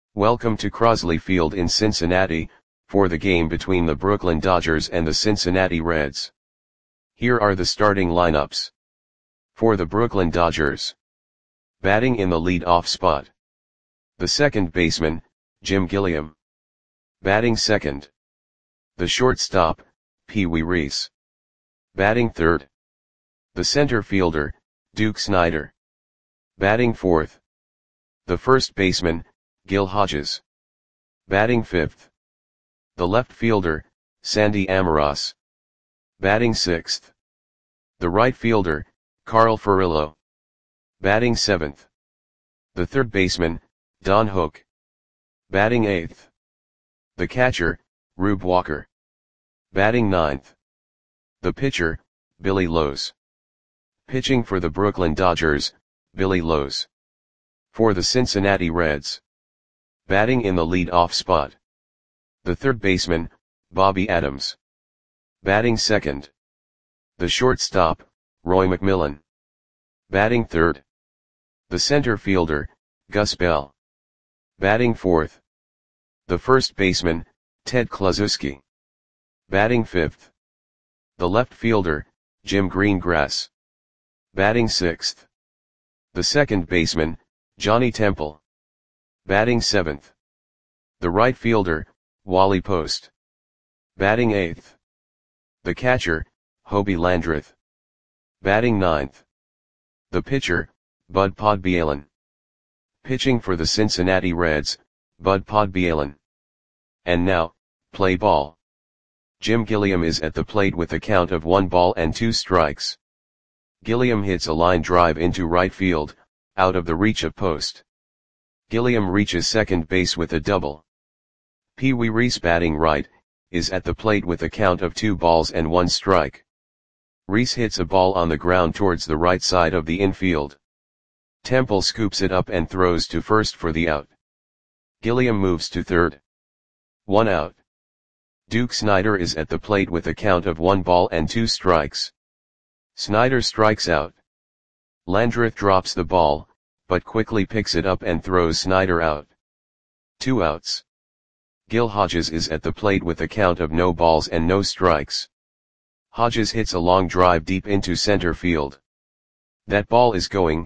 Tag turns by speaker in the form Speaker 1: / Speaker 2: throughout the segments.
Speaker 1: Welcome to Crosley Field in Cincinnati, for the game between the Brooklyn Dodgers and the Cincinnati Reds. Here are the starting lineups. For the Brooklyn Dodgers. Batting in the lead-off spot. The second baseman, Jim Gilliam. Batting second. The shortstop, Pee Wee Reese. Batting third. The center fielder, Duke Snider. Batting fourth. The first baseman, Gil Hodges. Batting fifth. The left fielder, Sandy Almiroz. Batting sixth. The right fielder, Carl Furillo. Batting seventh. The third baseman, Don Hook. Batting eighth. The catcher, Rube Walker. Batting ninth. The pitcher, Billy Lowes. Pitching for the Brooklyn Dodgers, Billy Lowes. For the Cincinnati Reds. Batting in the lead-off spot. The third baseman, Bobby Adams. Batting second. The shortstop, Roy McMillan. Batting third. The center fielder, Gus Bell. Batting fourth. The first baseman, Ted Kluszewski. Batting fifth. The left fielder, Jim Greengrass. Batting sixth. The second baseman, Johnny Temple. Batting seventh. The right fielder, Wally Post. Batting eighth. The catcher, Hobie Landreth. Batting ninth. The pitcher, Bud Podbielin. Pitching for the Cincinnati Reds, Bud Podbielin. And now, play ball. Jim Gilliam is at the plate with a count of 1 ball and 2 strikes. Gilliam hits a line drive into right field, out of the reach of Post. Gilliam reaches second base with a double. Pee Wee Reese, batting right, is at the plate with a count of 2 balls and 1 strike. Reese hits a ball on the ground towards the right side of the infield. Temple scoops it up and throws to first for the out. Gilliam moves to third. 1 out. Duke Snider is at the plate with a count of 1 ball and 2 strikes. Snider strikes out. Landreth drops the ball, but quickly picks it up and throws Snider out. 2 outs. Gil Hodges is at the plate with a count of no balls and no strikes. Hodges hits a long drive deep into center field. That ball is gone.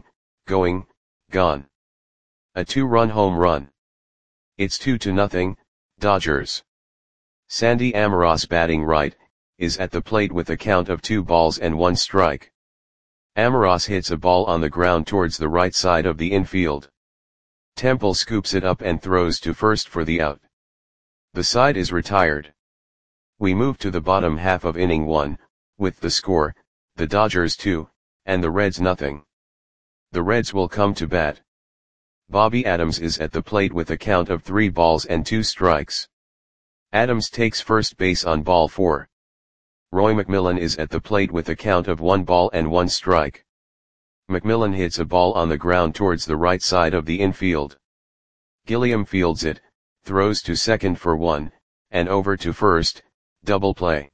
Speaker 1: A 2-run home run. It's 2-0, Dodgers. Sandy Almiroz, batting right, is at the plate with a count of 2 balls and 1 strike. Almiroz hits a ball on the ground towards the right side of the infield. Temple scoops it up and throws to first for the out. The side is retired. We move to the bottom half of inning 1, with the score, the Dodgers 2, and the Reds nothing. The Reds will come to bat. Bobby Adams is at the plate with a count of 3 balls and 2 strikes. Adams takes first base on ball 4. Roy McMillan is at the plate with a count of 1 ball and 1 strike. McMillan hits a ball on the ground towards the right side of the infield. Gilliam fields it, throws to second for 1, and over to first, double play.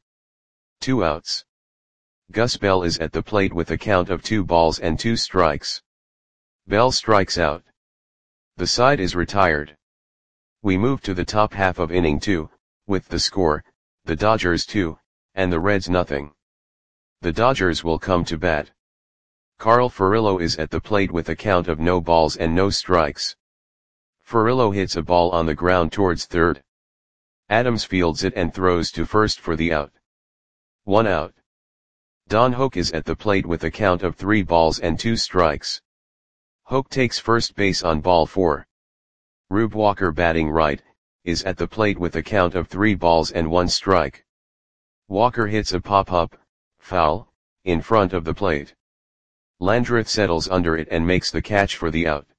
Speaker 1: 2 outs. Gus Bell is at the plate with a count of 2 balls and 2 strikes. Bell strikes out. The side is retired. We move to the top half of inning 2, with the score, the Dodgers 2, and the Reds nothing. The Dodgers will come to bat. Carl Furillo is at the plate with a count of no balls and no strikes. Furillo hits a ball on the ground towards third. Adams fields it and throws to first for the out. 1 out. Don Hook is at the plate with a count of 3 balls and 2 strikes. Hook takes first base on ball 4. Rube Walker, batting right, is at the plate with a count of 3 balls and 1 strike. Walker hits a pop-up, foul, in front of the plate. Landreth settles under it and makes the catch for the out.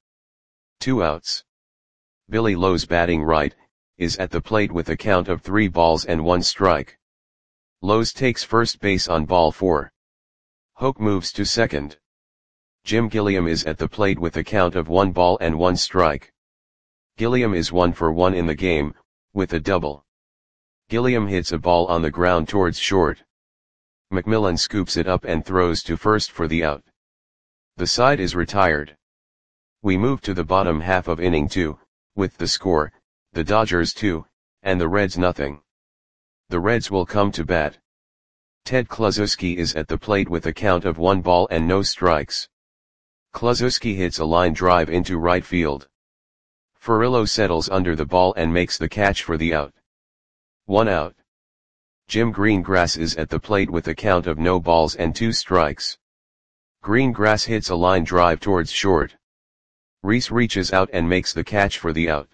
Speaker 1: 2 outs. Billy Lowes, batting right, is at the plate with a count of 3 balls and 1 strike. Lowes takes first base on ball 4. Hook moves to second. Jim Gilliam is at the plate with a count of 1 ball and 1 strike. Gilliam is 1 for 1 in the game, with a double. Gilliam hits a ball on the ground towards short. McMillan scoops it up and throws to first for the out. The side is retired. We move to the bottom half of inning 2, with the score, the Dodgers 2, and the Reds nothing. The Reds will come to bat. Ted Kluszewski is at the plate with a count of 1 ball and no strikes. Kluszewski hits a line drive into right field. Furillo settles under the ball and makes the catch for the out. 1 out. Jim Greengrass is at the plate with a count of no balls and 2 strikes. Greengrass hits a line drive towards short. Reese reaches out and makes the catch for the out.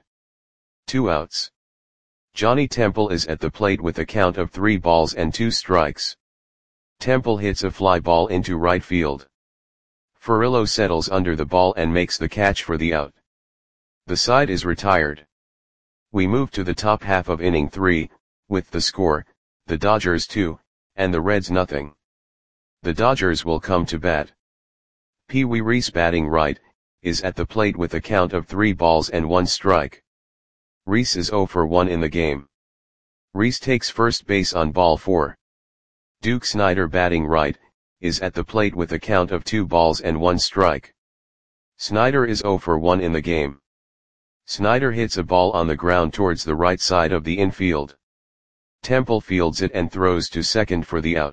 Speaker 1: 2 outs. Johnny Temple is at the plate with a count of 3 balls and 2 strikes. Temple hits a fly ball into right field. Furillo settles under the ball and makes the catch for the out. The side is retired. We move to the top half of inning 3, with the score, the Dodgers 2, and the Reds nothing. The Dodgers will come to bat. Pee Wee Reese batting right, is at the plate with a count of 3 balls and 1 strike. Reese is 0 for 1 in the game. Reese takes first base on ball 4. Duke Snider batting right, is at the plate with a count of 2 balls and 1 strike. Snider is 0 for 1 in the game. Snider hits a ball on the ground towards the right side of the infield. Temple fields it and throws to second for the out.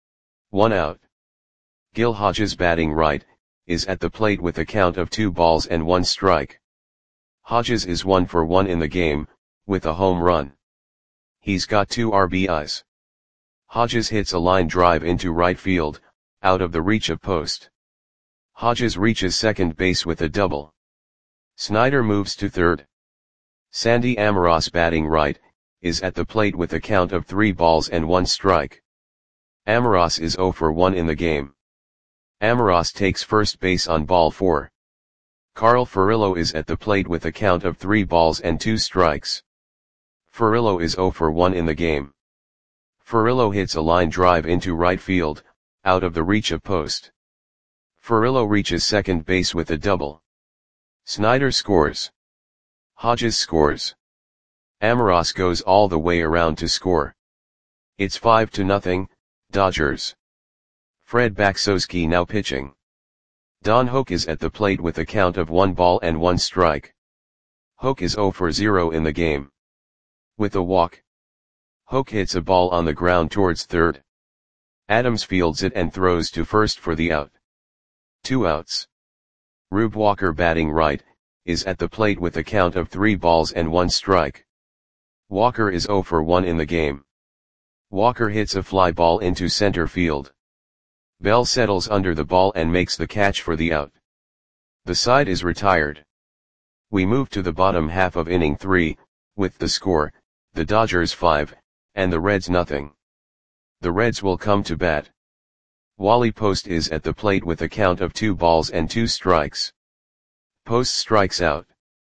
Speaker 1: 1 out. Gil Hodges batting right, is at the plate with a count of 2 balls and 1 strike. Hodges is 1 for 1 in the game, with a home run. He's got 2 RBIs. Hodges hits a line drive into right field, out of the reach of post. Hodges reaches second base with a double. Snider moves to third. Sandy Amoros batting right, is at the plate with a count of 3 balls and 1 strike. Amoros is 0 for 1 in the game. Amoros takes first base on ball 4. Carl Furillo is at the plate with a count of 3 balls and 2 strikes. Furillo is 0 for 1 in the game. Furillo hits a line drive into right field, out of the reach of post. Furillo reaches second base with a double. Snider scores. Hodges scores. Amoros goes all the way around to score. It's 5-0, Dodgers. Fred Baksowski now pitching. Don Hoak is at the plate with a count of 1 ball and 1 strike. Hoak is 0 for 0 in the game. With a walk. Hoak hits a ball on the ground towards third. Adams fields it and throws to first for the out. 2 outs. Rube Walker batting right, is at the plate with a count of 3 balls and 1 strike. Walker is 0 for 1 in the game. Walker hits a fly ball into center field. Bell settles under the ball and makes the catch for the out. The side is retired. We move to the bottom half of inning 3, with the score, the Dodgers 5, and the Reds nothing. The Reds will come to bat. Wally Post is at the plate with a count of 2 balls and 2 strikes. Post strikes out.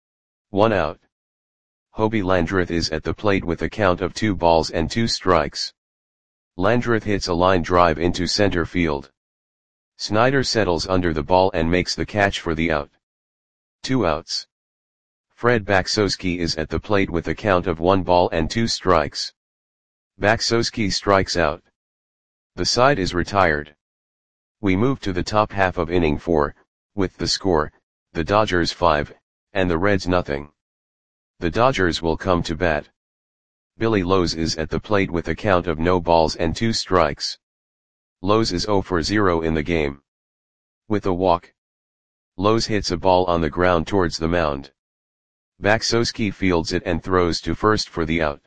Speaker 1: 1 out. Hobie Landreth is at the plate with a count of 2 balls and 2 strikes. Landreth hits a line drive into center field. Snider settles under the ball and makes the catch for the out. 2 outs. Fred Baksowski is at the plate with a count of 1 ball and 2 strikes. Baksowski strikes out. The side is retired. We move to the top half of inning 4, with the score, the Dodgers 5, and the Reds nothing. The Dodgers will come to bat. Billy Lowe's is at the plate with a count of no balls and 2 strikes. Lowe's is 0 for 0 in the game. With a walk. Lowe's hits a ball on the ground towards the mound. Baksowski fields it and throws to first for the out.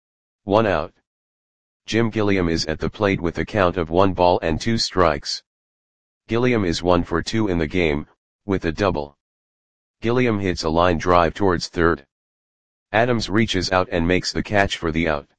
Speaker 1: 1 out. Jim Gilliam is at the plate with a count of 1 ball and 2 strikes. Gilliam is 1 for 2 in the game, with a double. Gilliam hits a line drive towards third. Adams reaches out and makes the catch for the out.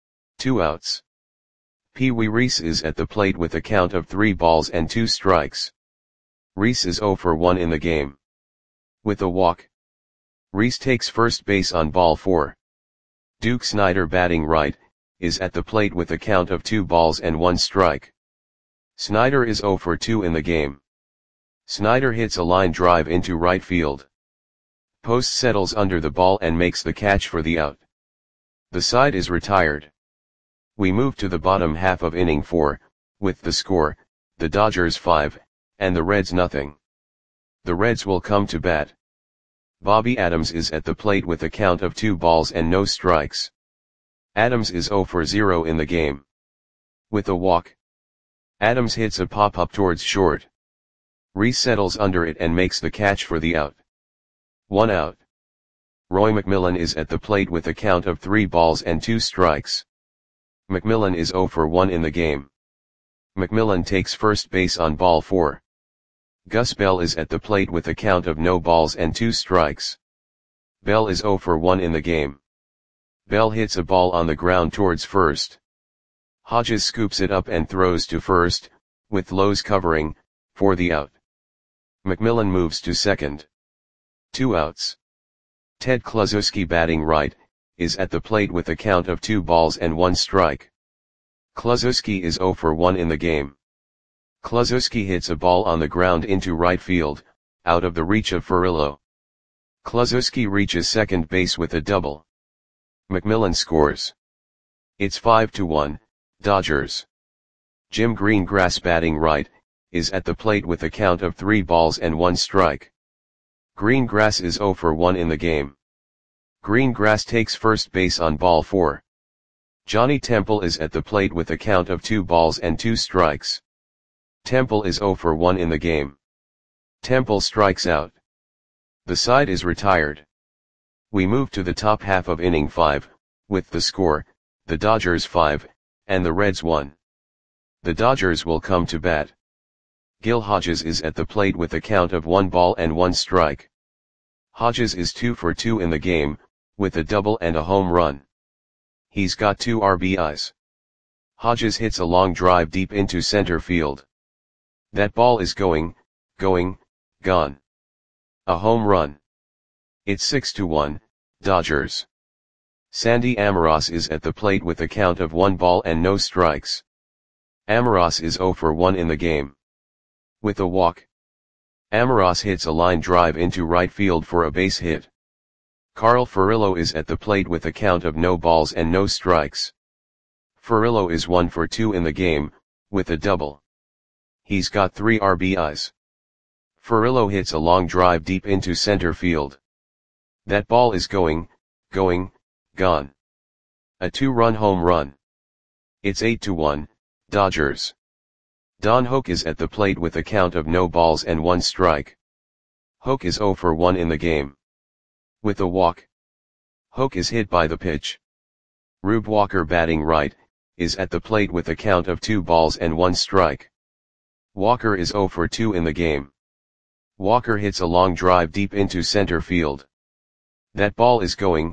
Speaker 1: 2 outs. Pee Wee Reese is at the plate with a count of 3 balls and 2 strikes. Reese is 0 for 1 in the game. With a walk. Reese takes first base on ball 4. Duke Snider batting right, is at the plate with a count of 2 balls and 1 strike. Snider is 0 for 2 in the game. Snider hits a line drive into right field. Post settles under the ball and makes the catch for the out. The side is retired. We move to the bottom half of inning 4, with the score, the Dodgers 5, and the Reds nothing. The Reds will come to bat. Bobby Adams is at the plate with a count of 2 balls and no strikes. Adams is 0 for 0 in the game. With a walk, Adams hits a pop-up towards short. Rhys settles under it and makes the catch for the out. 1 out. Roy McMillan is at the plate with a count of 3 balls and 2 strikes. McMillan is 0 for 1 in the game. McMillan takes first base on ball 4. Gus Bell is at the plate with a count of no balls and 2 strikes. Bell is 0 for 1 in the game. Bell hits a ball on the ground towards first. Hodges scoops it up and throws to first, with Lowe's covering, for the out. McMillan moves to second. 2 outs. Ted Kluszewski, batting right, is at the plate with a count of 2 balls and 1 strike. Kluszewski is 0 for 1 in the game. Kluszewski hits a ball on the ground into right field, out of the reach of Furillo. Kluszewski reaches second base with a double. McMillan scores. It's 5-1, Dodgers. Jim Greengrass, batting right, is at the plate with a count of 3 balls and 1 strike. Greengrass is 0 for 1 in the game. Greengrass takes first base on ball 4. Johnny Temple is at the plate with a count of 2 balls and 2 strikes. Temple is 0 for 1 in the game. Temple strikes out. The side is retired. We move to the top half of inning 5, with the score, the Dodgers 5, and the Reds 1. The Dodgers will come to bat. Gil Hodges is at the plate with a count of 1 ball and 1 strike. Hodges is 2 for 2 in the game, with a double and a home run. He's got 2 RBIs. Hodges hits a long drive deep into center field. That ball is going, gone. A home run. It's 6-1, Dodgers. Sandy Amoros is at the plate with a count of 1 ball and no strikes. Amoros is 0 for 1 in the game. With a walk, Amoros hits a line drive into right field for a base hit. Carl Furillo is at the plate with a count of no balls and no strikes. Furillo is 1 for 2 in the game, with a double. He's got 3 RBIs. Furillo hits a long drive deep into center field. That ball is going, gone. A 2-run home run. It's 8-1, Dodgers. Don Hoke is at the plate with a count of no balls and 1 strike. Hoke is 0 for 1 in the game. With a walk, Hoke is hit by the pitch. Rube Walker, batting right, is at the plate with a count of 2 balls and 1 strike. Walker is 0 for 2 in the game. Walker hits a long drive deep into center field. That ball is going,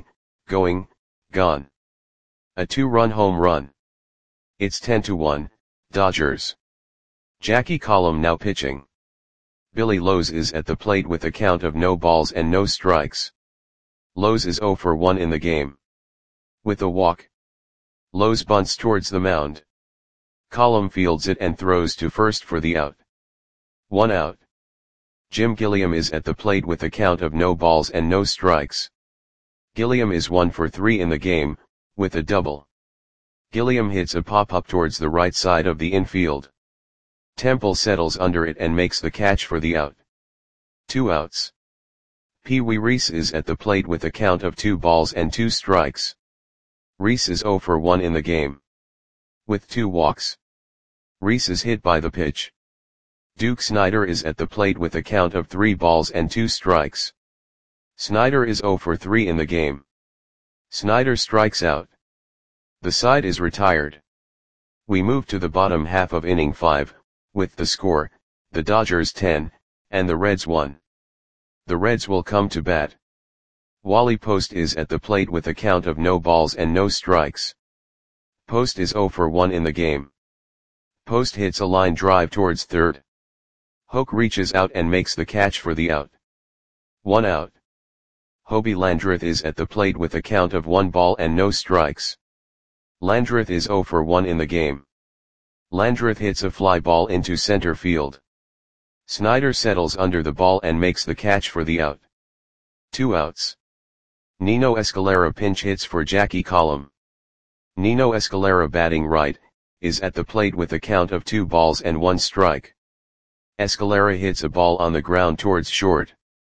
Speaker 1: gone. A 2-run home run. It's 10-1, Dodgers. Jackie Collum now pitching. Billy Lowe's is at the plate with a count of no balls and no strikes. Lowe's is 0 for 1 in the game. With a walk, Lowe's bunts towards the mound. Collum fields it and throws to first for the out. 1 out. Jim Gilliam is at the plate with a count of no balls and no strikes. Gilliam is 1 for 3 in the game, with a double. Gilliam hits a pop-up towards the right side of the infield. Temple settles under it and makes the catch for the out. 2 outs. Pee Wee Reese is at the plate with a count of 2 balls and 2 strikes. Reese is 0 for 1 in the game. With 2 walks, Reese is hit by the pitch. Duke Snider is at the plate with a count of 3 balls and 2 strikes. Snider is 0 for 3 in the game. Snider strikes out. The side is retired. We move to the bottom half of inning 5, with the score, the Dodgers 10, and the Reds 1. The Reds will come to bat. Wally Post is at the plate with a count of no balls and no strikes. Post is 0 for 1 in the game. Post hits a line drive towards third. Hoke reaches out and makes the catch for the out. 1 out. Hobie Landreth is at the plate with a count of 1 ball and no strikes. Landreth is 0 for 1 in the game. Landreth hits a fly ball into center field. Snider settles under the ball and makes the catch for the out. 2 outs. Nino Escalera pinch hits for Jackie Collum. Nino Escalera, batting right, is at the plate with a count of 2 balls and 1 strike. Escalera hits a ball on the ground towards short.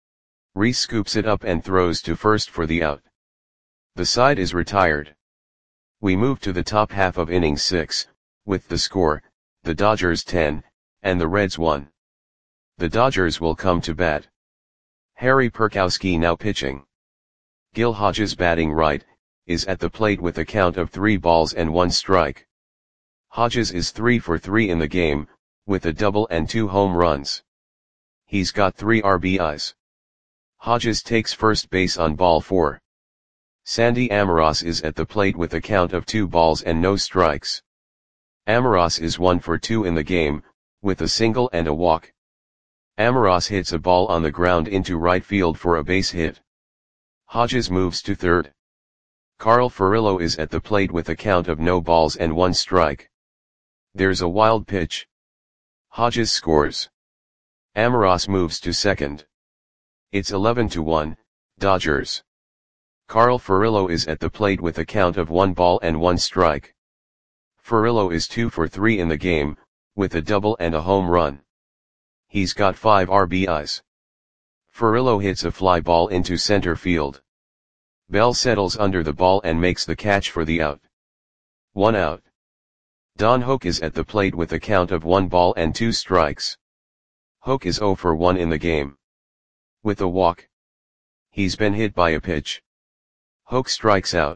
Speaker 1: Reese scoops it up and throws to first for the out. The side is retired. We move to the top half of inning 6, with the score, the Dodgers 10, and the Reds 1. The Dodgers will come to bat. Harry Perkowski now pitching. Gil Hodges batting right, is at the plate with a count of 3 balls and 1 strike. Hodges is 3 for 3 in the game, with a double and 2 home runs. He's got 3 RBIs. Hodges takes first base on ball 4. Sandy Amoros is at the plate with a count of 2 balls and no strikes. Amoros is 1 for 2 in the game, with a single and a walk. Amoros hits a ball on the ground into right field for a base hit. Hodges moves to third. Carl Furillo is at the plate with a count of no balls and 1 strike. There's a wild pitch. Hodges scores. Amoros moves to second. It's 11-1, Dodgers. Carl Furillo is at the plate with a count of 1 ball and 1 strike. Furillo is 2 for 3 in the game, with a double and a home run. He's got 5 RBIs. Furillo hits a fly ball into center field. Bell settles under the ball and makes the catch for the out. 1 out. Don Hoak is at the plate with a count of 1 ball and 2 strikes. Hoak is 0 for 1 in the game. With a walk. He's been hit by a pitch. Hoak strikes out.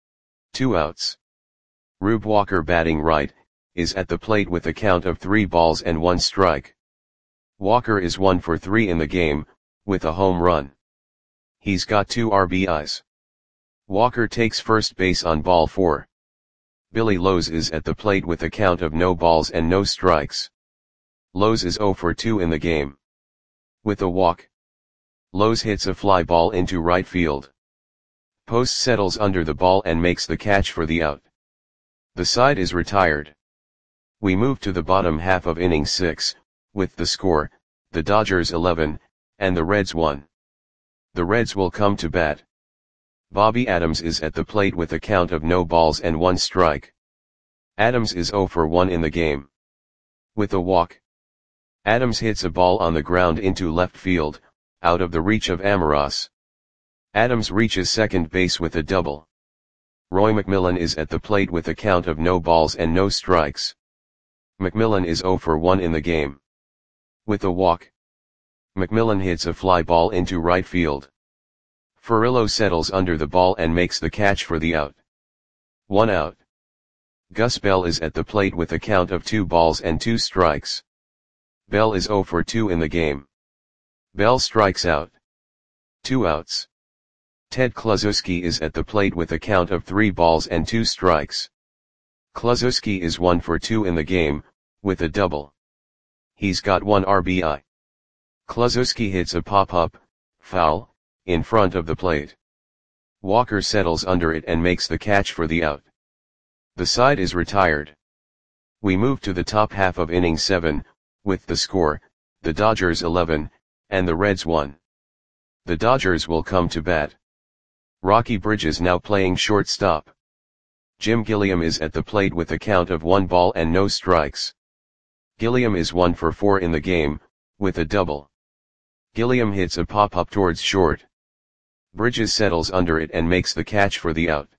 Speaker 1: 2 outs. Rube Walker batting right, is at the plate with a count of 3 balls and 1 strike. Walker is 1 for 3 in the game, with a home run. He's got 2 RBIs. Walker takes first base on ball 4. Billy Lowe's is at the plate with a count of no balls and no strikes. Lowe's is 0 for 2 in the game. With a walk. Lowe's hits a fly ball into right field. Post settles under the ball and makes the catch for the out. The side is retired. We move to the bottom half of inning 6, with the score, the Dodgers 11, and the Reds 1. The Reds will come to bat. Bobby Adams is at the plate with a count of no balls and 1 strike. Adams is 0 for 1 in the game. With a walk. Adams hits a ball on the ground into left field, out of the reach of Amoros. Adams reaches second base with a double. Roy McMillan is at the plate with a count of no balls and no strikes. McMillan is 0 for 1 in the game. With a walk. McMillan hits a fly ball into right field. Furillo settles under the ball and makes the catch for the out. 1 out. Gus Bell is at the plate with a count of 2 balls and 2 strikes. Bell is 0 for 2 in the game. Bell strikes out. 2 outs. Ted Kluszewski is at the plate with a count of 3 balls and 2 strikes. Kluszewski is 1 for 2 in the game, with a double. He's got 1 RBI. Kluszewski hits a pop-up, foul, in front of the plate. Walker settles under it and makes the catch for the out. The side is retired. We move to the top half of inning 7, with the score, the Dodgers 11, and the Reds 1. The Dodgers will come to bat. Rocky Bridges now playing shortstop. Jim Gilliam is at the plate with a count of 1 ball and no strikes. Gilliam is 1 for 4 in the game, with a double. Gilliam hits a pop-up towards short. Bridges settles under it and makes the catch for the out.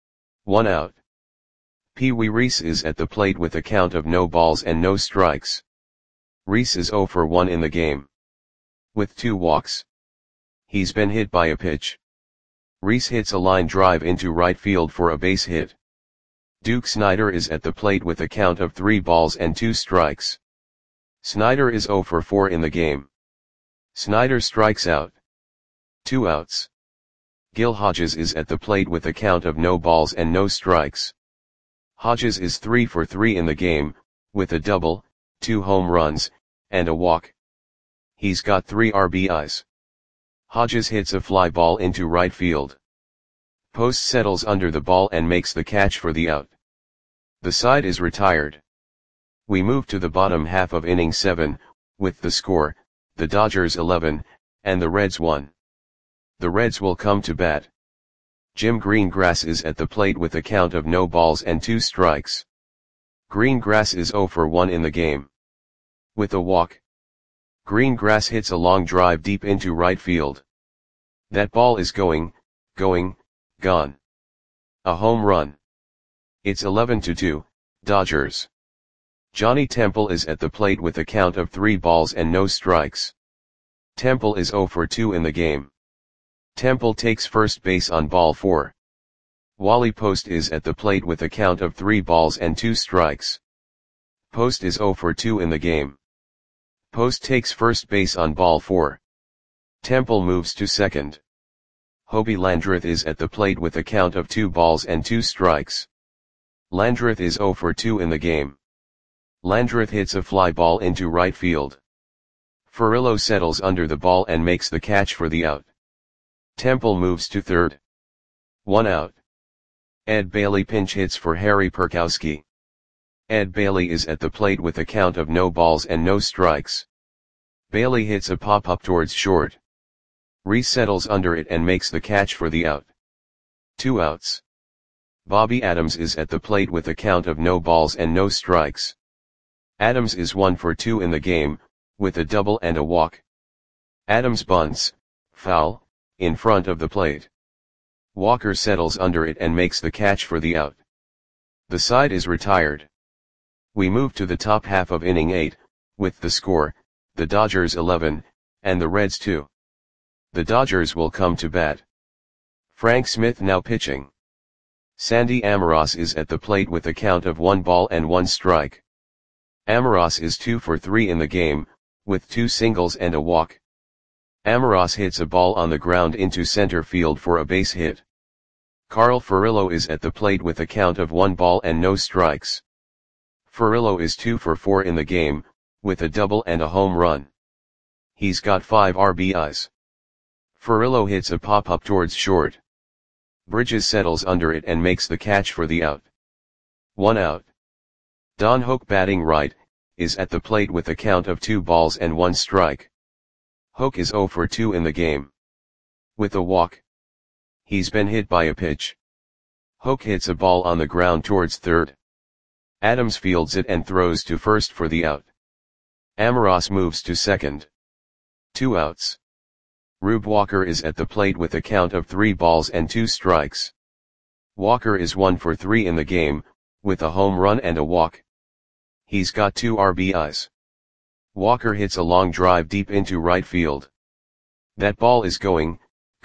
Speaker 1: 1 out. Pee Wee Reese is at the plate with a count of no balls and no strikes. Reese is 0 for 1 in the game. With 2 walks. He's been hit by a pitch. Reese hits a line drive into right field for a base hit. Duke Snider is at the plate with a count of 3 balls and 2 strikes. Snider is 0 for 4 in the game. Snider strikes out. 2 outs. Gil Hodges is at the plate with a count of no balls and no strikes. Hodges is 3 for 3 in the game, with a double, 2 home runs, and a walk. He's got 3 RBIs. Hodges hits a fly ball into right field. Post settles under the ball and makes the catch for the out. The side is retired. We move to the bottom half of inning 7, with the score, the Dodgers 11, and the Reds 1. The Reds will come to bat. Jim Greengrass is at the plate with a count of no balls and 2 strikes. Greengrass is 0 for 1 in the game. With a walk. Greengrass hits a long drive deep into right field. That ball is going, gone. A home run. It's 11-2, Dodgers. Johnny Temple is at the plate with a count of 3 balls and no strikes. Temple is 0 for 2 in the game. Temple takes first base on ball 4. Wally Post is at the plate with a count of 3 balls and 2 strikes. Post is 0 for 2 in the game. Post takes first base on ball 4. Temple moves to second. Hobie Landreth is at the plate with a count of 2 balls and 2 strikes. Landreth is 0 for 2 in the game. Landreth hits a fly ball into right field. Furillo settles under the ball and makes the catch for the out. Temple moves to third. 1 out. Ed Bailey pinch hits for Harry Perkowski. Ed Bailey is at the plate with a count of no balls and no strikes. Bailey hits a pop-up towards short. Reese settles under it and makes the catch for the out. 2 outs. Bobby Adams is at the plate with a count of no balls and no strikes. Adams is 1 for 2 in the game, with a double and a walk. Adams bunts, foul, in front of the plate. Walker settles under it and makes the catch for the out. The side is retired. We move to the top half of inning 8, with the score, the Dodgers 11, and the Reds 2. The Dodgers will come to bat. Frank Smith now pitching. Sandy Amoros is at the plate with a count of 1 ball and 1 strike. Amoros is 2 for 3 in the game, with 2 singles and a walk. Amoros hits a ball on the ground into center field for a base hit. Carl Furillo is at the plate with a count of 1 ball and no strikes. Furillo is 2 for 4 in the game, with a double and a home run. He's got 5 RBIs. Furillo hits a pop-up towards short. Bridges settles under it and makes the catch for the out. 1 out. Don Hoak batting right, is at the plate with a count of 2 balls and 1 strike. Hoak is 0 for 2 in the game. With a walk. He's been hit by a pitch. Hoak hits a ball on the ground towards third. Adams fields it and throws to first for the out. Amoros moves to second. 2 outs. Rube Walker is at the plate with a count of 3 balls and 2 strikes. Walker is 1 for 3 in the game, with a home run and a walk. He's got 2 RBIs. Walker hits a long drive deep into right field. That ball is going,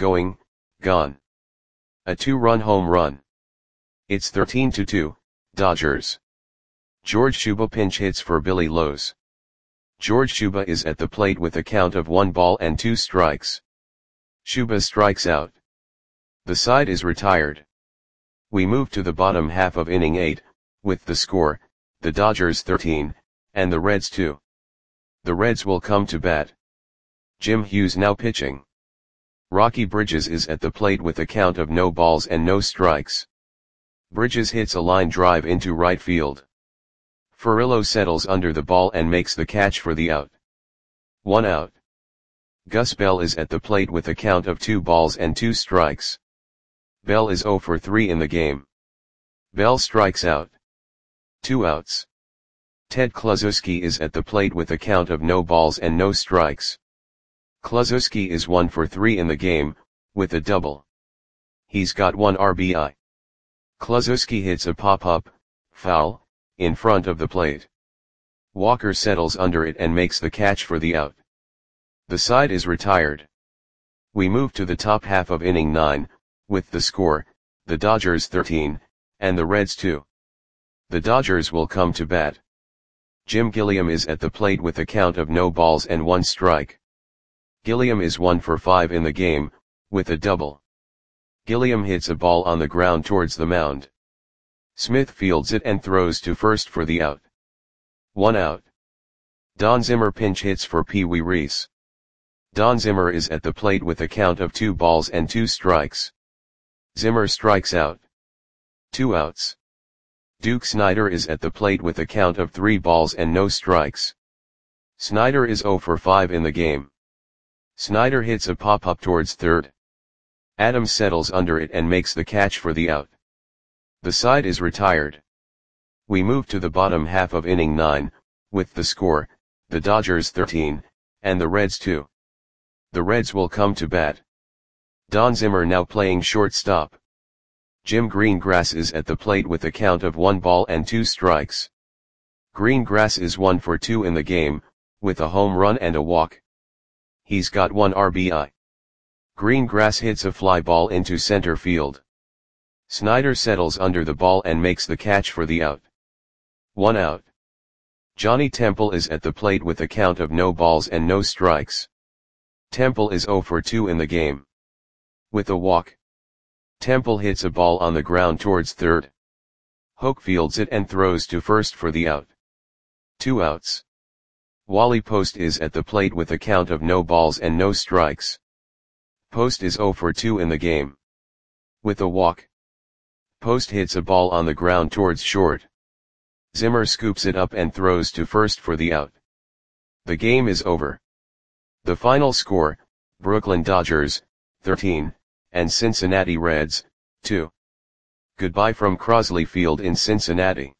Speaker 1: gone. A 2-run home run. It's 13-2, Dodgers. George Shuba pinch hits for Billy Lowe's. George Shuba is at the plate with a count of 1 ball and 2 strikes. Shuba strikes out. The side is retired. We move to the bottom half of inning 8, with the score, the Dodgers 13, and the Reds 2. The Reds will come to bat. Jim Hughes now pitching. Rocky Bridges is at the plate with a count of no balls and no strikes. Bridges hits a line drive into right field. Furillo settles under the ball and makes the catch for the out. 1 out. Gus Bell is at the plate with a count of 2 balls and 2 strikes. Bell is 0 for 3 in the game. Bell strikes out. 2 outs. Ted Kluszewski is at the plate with a count of no balls and no strikes. Kluszewski is 1 for 3 in the game, with a double. He's got 1 RBI. Kluszewski hits a pop-up, foul, in front of the plate. Walker settles under it and makes the catch for the out. The side is retired. We move to the top half of inning 9, with the score, the Dodgers 13, and the Reds 2. The Dodgers will come to bat. Jim Gilliam is at the plate with a count of no balls and 1 strike. Gilliam is 1 for 5 in the game, with a double. Gilliam hits a ball on the ground towards the mound. Smith fields it and throws to first for the out. 1 out. Don Zimmer pinch hits for Pee Wee Reese. Don Zimmer is at the plate with a count of 2 balls and 2 strikes. Zimmer strikes out. 2 outs. Duke Snider is at the plate with a count of 3 balls and no strikes. Snider is 0 for 5 in the game. Snider hits a pop-up towards third. Adams settles under it and makes the catch for the out. The side is retired. We move to the bottom half of inning 9, with the score, the Dodgers 13, and the Reds 2. The Reds will come to bat. Don Zimmer now playing shortstop. Jim Greengrass is at the plate with a count of 1 ball and 2 strikes. Greengrass is 1 for 2 in the game, with a home run and a walk. He's got 1 RBI. Greengrass hits a fly ball into center field. Snyder settles under the ball and makes the catch for the out. 1 out. Johnny Temple is at the plate with a count of no balls and no strikes. Temple is 0 for 2 in the game. With a walk. Temple hits a ball on the ground towards third. Hoke fields it and throws to first for the out. 2 outs. Wally Post is at the plate with a count of no balls and no strikes. Post is 0 for 2 in the game. With a walk. Post hits a ball on the ground towards short. Zimmer scoops it up and throws to first for the out. The game is over. The final score, Brooklyn Dodgers, 13, and Cincinnati Reds, 2. Goodbye from Crosley Field in Cincinnati.